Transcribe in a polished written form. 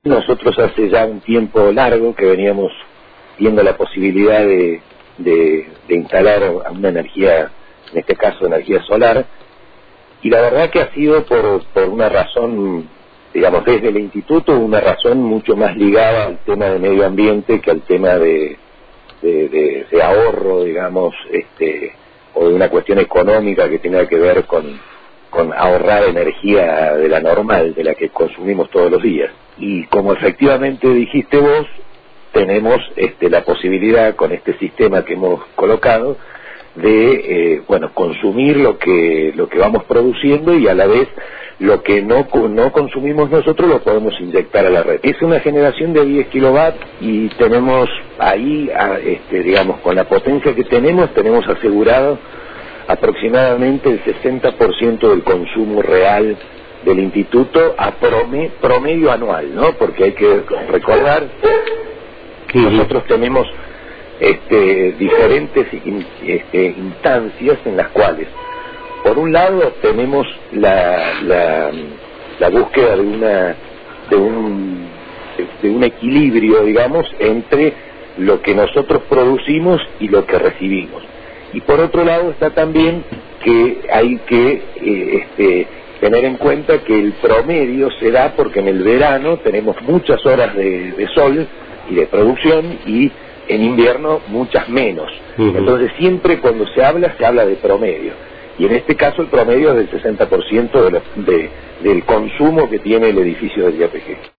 Nosotros hace ya un tiempo largo que veníamos viendo la posibilidad de instalar una energía, en este caso energía solar, y la verdad que ha sido por una razón, digamos, desde el instituto, una razón mucho más ligada al tema de medio ambiente que al tema de ahorro, digamos, o de una cuestión económica que tenga que ver con ahorrar energía de la normal, de la que consumimos todos los días. Y como efectivamente dijiste vos, tenemos la posibilidad con este sistema que hemos colocado de consumir lo que vamos produciendo, y a la vez lo que no consumimos nosotros lo podemos inyectar a la red. Es una generación de 10 kilovatios y tenemos ahí, digamos, con la potencia que tenemos asegurado aproximadamente el 60% del consumo real del instituto a promedio anual, ¿no? Porque hay que recordar que nosotros tenemos diferentes instancias en las cuales, por un lado, tenemos la búsqueda de un equilibrio, digamos, entre lo que nosotros producimos y lo que recibimos. Y por otro lado está también que hay que tener en cuenta que el promedio se da porque en el verano tenemos muchas horas de sol y de producción, y en invierno muchas menos. Entonces siempre cuando se habla de promedio, y en este caso el promedio es del 60% del consumo que tiene el edificio del IAPG.